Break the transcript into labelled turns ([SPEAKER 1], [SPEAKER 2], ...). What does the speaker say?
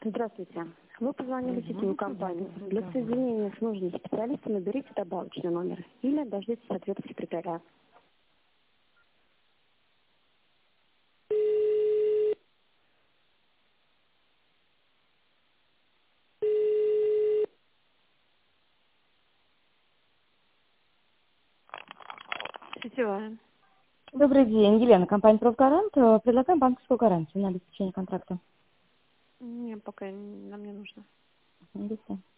[SPEAKER 1] Здравствуйте. Вы позвонили в сетевую компанию. Для соединения с нужным специалистом наберите добавочный номер или дождитесь ответа секретаря. Сетевая.
[SPEAKER 2] Добрый день, Елена, компания «Профгарант». Предлагаем банковскую гарантию на обеспечение контракта.
[SPEAKER 1] Не, пока нам не нужно.
[SPEAKER 2] До свидания.